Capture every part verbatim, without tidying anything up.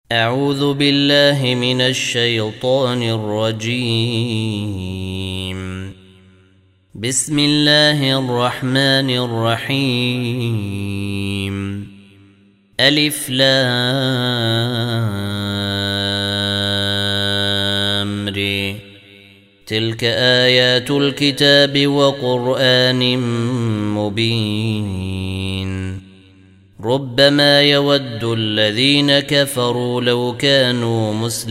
أعوذ بالله من الشيطان الرجيم. بسم الله الرحمن الرحيم. ألف لام ر. تلك آيات الكتاب وقرآن مبين. ربما يود الذين كفروا لو كانوا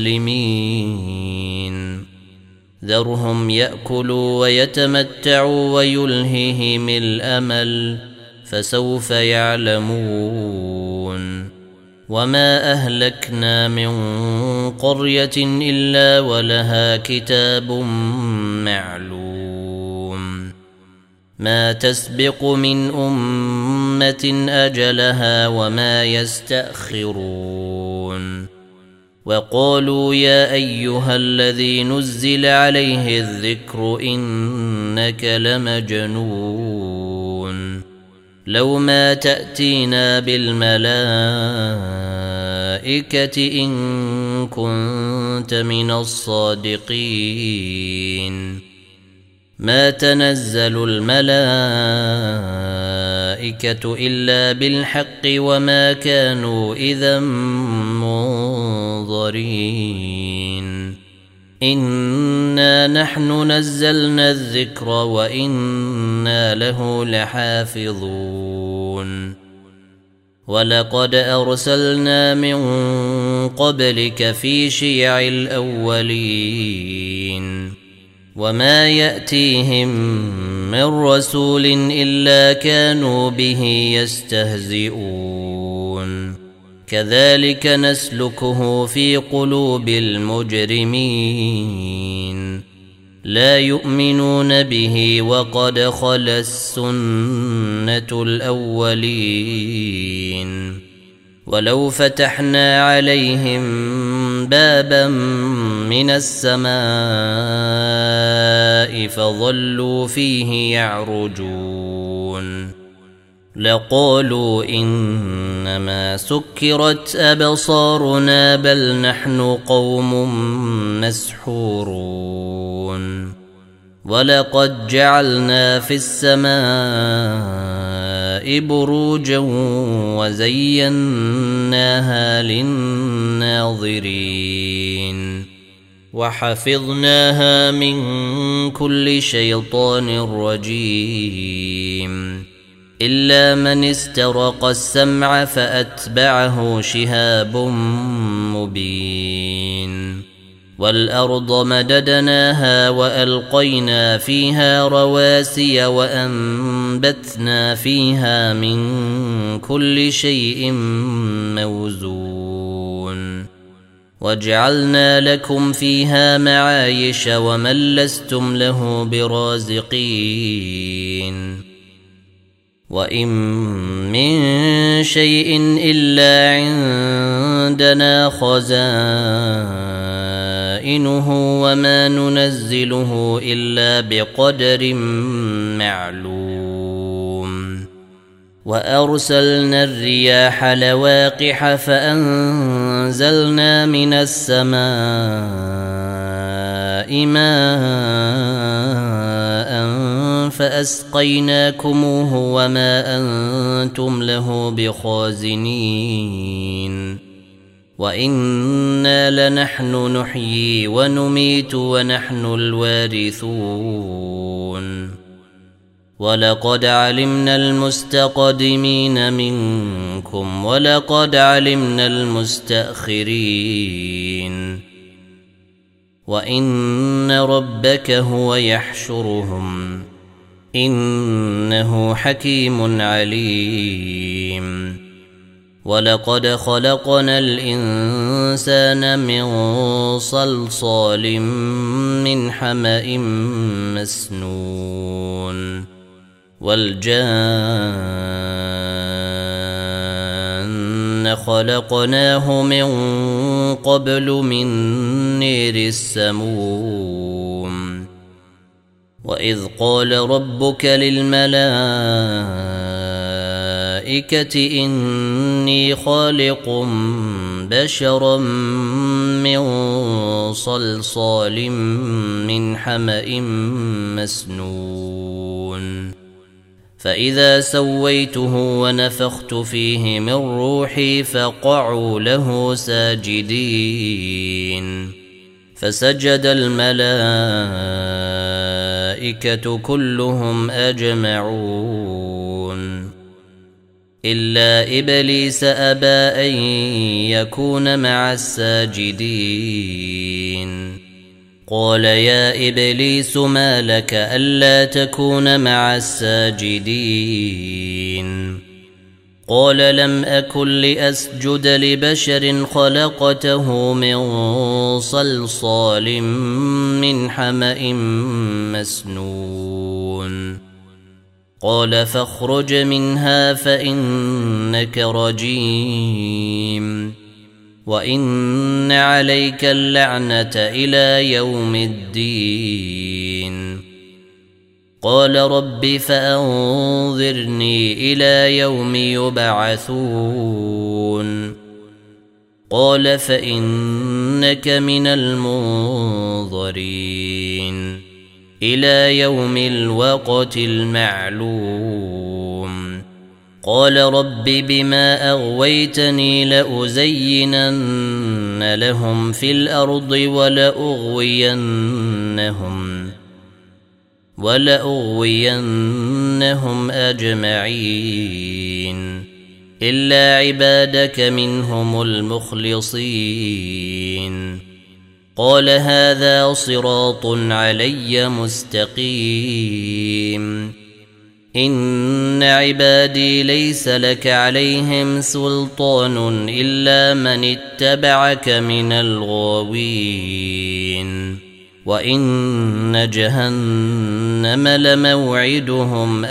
مسلمين. ذرهم يأكلوا ويتمتعوا ويلههم الأمل فسوف يعلمون. وما أهلكنا من قرية إلا ولها كتاب معلوم. ما تسبق من أمة أجلها وما يستأخرون. وقالوا يا أيها الذي نزل عليه الذكر إنك لمجنون. لو ما تأتينا بالملائكة إن كنت من الصادقين. ما تنزل الملائكة إلا بالحق وما كانوا إذا منظرين. إنا نحن نزلنا الذكر وإنا له لحافظون. ولقد أرسلنا من قبلك في شيع الأولين. وما يأتيهم من رسول إلا كانوا به يستهزئون. كذلك نسلكه في قلوب المجرمين. لا يؤمنون به وقد خلت السنة الأولين. ولو فتحنا عليهم بابا من السماء فظلوا فيه يعرجون لقالوا إنما سكرت أبصارنا بل نحن قوم مسحورون. ولقد جعلنا في السماء بروجا وزيناها للناظرين. وحفظناها من كل شيطان رجيم إلا من استرق السمع فأتبعه شهاب مبين. والأرض مددناها وألقينا فيها رواسي وأنبتنا فيها من كل شيء موزون. وجعلنا لكم فيها معايش ومن لستم له برازقين. وإن من شيء إلا عندنا خزائنه وما ننزله إلا بقدر معلوم. وأرسلنا الرياح لواقح فأنزلنا من السماء ماء فأسقيناكموه وما أنتم له بخازنين. وإنا لنحن نحيي ونميت ونحن الوارثون. ولقد علمنا المستقدمين منكم ولقد علمنا المستأخرين. وإن ربك هو يحشرهم إنه حكيم عليم. ولقد خلقنا الإنسان من صلصال من حمأ مسنون. والجان خلقناه من قبل من نير السموم. وإذ قال ربك للملائكة الملائكة إني خالق بشرا من صلصال من حمأ مسنون فإذا سويته ونفخت فيه من روحي فقعوا له ساجدين فسجد الملائكة كلهم أجمعون إلا إبليس أبى أن يكون مع الساجدين قال يا إبليس ما لك ألا تكون مع الساجدين قال لم أكن لأسجد لبشر خلقته من صلصال من حمأ مسنون قال فاخرج منها فإنك رجيم وإن عليك اللعنة إلى يوم الدين قال رب فأنظرني إلى يوم يبعثون قال فإنك من المنظرين إلى يوم الوقت المعلوم قال رب بما أغويتني لأزينن لهم في الأرض ولأغوينهم ولأغوينهم أجمعين إلا عبادك منهم المخلصين قال هذا صراط علي مستقيم إن عبادي ليس لك عليهم سلطان إلا من اتبعك من الغاوين وإن جهنم لموعدهم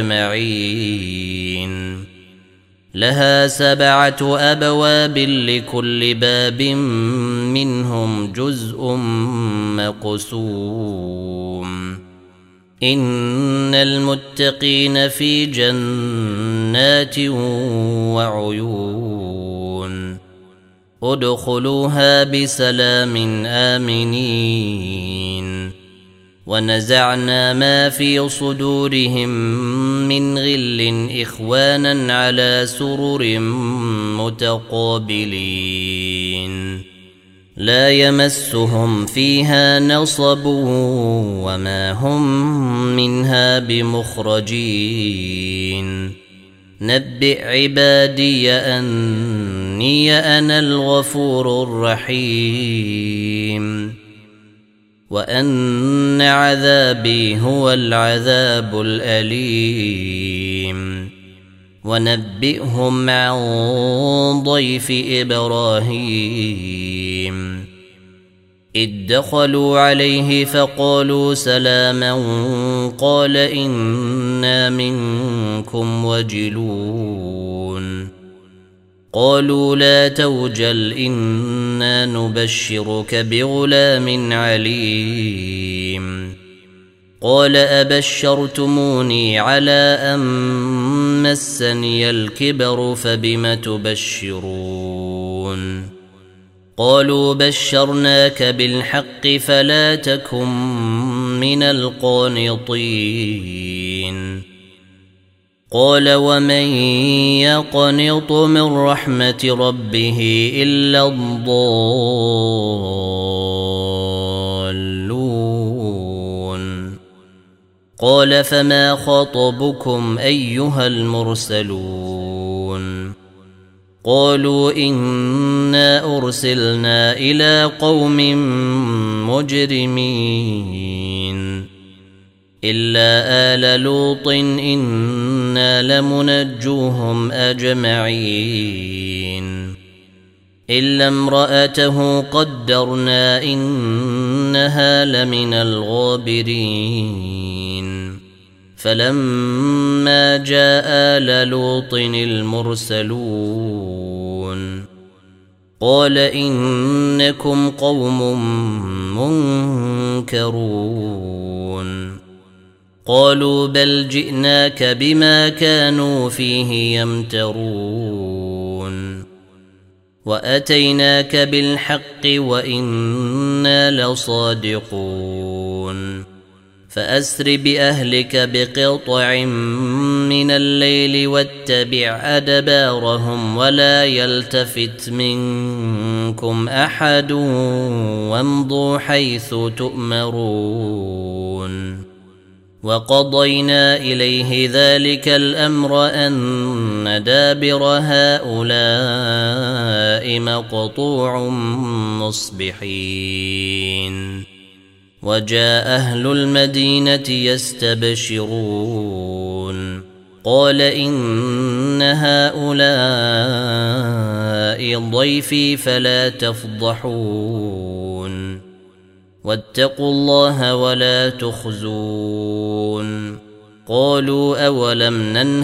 أجمعين لها سبعة أبواب لكل باب منهم جزء مقسوم إن المتقين في جنات وعيون ادخلوها بسلام آمنين ونزعنا ما في صدورهم من غل إخوانا على سرر متقابلين لا يمسهم فيها نصب وما هم منها بمخرجين نبئ عبادي أني أنا الغفور الرحيم وأن عذابي هو العذاب الأليم ونبئهم عن ضيف إبراهيم إذ دخلوا عليه فقالوا سلاما قال إنا منكم وجلون قالوا لا توجل إنا نبشرك بغلام عليم قال أبشرتموني على أن مسني الكبر فبم تبشرون قالوا بشرناك بالحق فلا تكن من القانطين قال ومن يقنط من رحمة ربه إلا الضالون قال فما خطبكم أيها المرسلون قالوا إنا أرسلنا إلى قوم مجرمين إلا آل لوط إنا لمنجوهم أجمعين إلا امرأته قدرنا إنها لمن الغابرين فلما جاء آل لوط المرسلون قال إنكم قوم منكرون قالوا بل جئناك بما كانوا فيه يمترون وأتيناك بالحق وإنا لصادقون فأسر بأهلك بقطع من الليل واتبع أدبارهم ولا يلتفت منكم أحد وامضوا حيث تؤمرون وقضينا إليه ذلك الأمر أن دابر هؤلاء مقطوع مصبحين وجاء أهل المدينة يستبشرون قال إن هؤلاء ضيفي فلا تفضحون واتقوا الله ولا تخزون قالوا أولم ننهى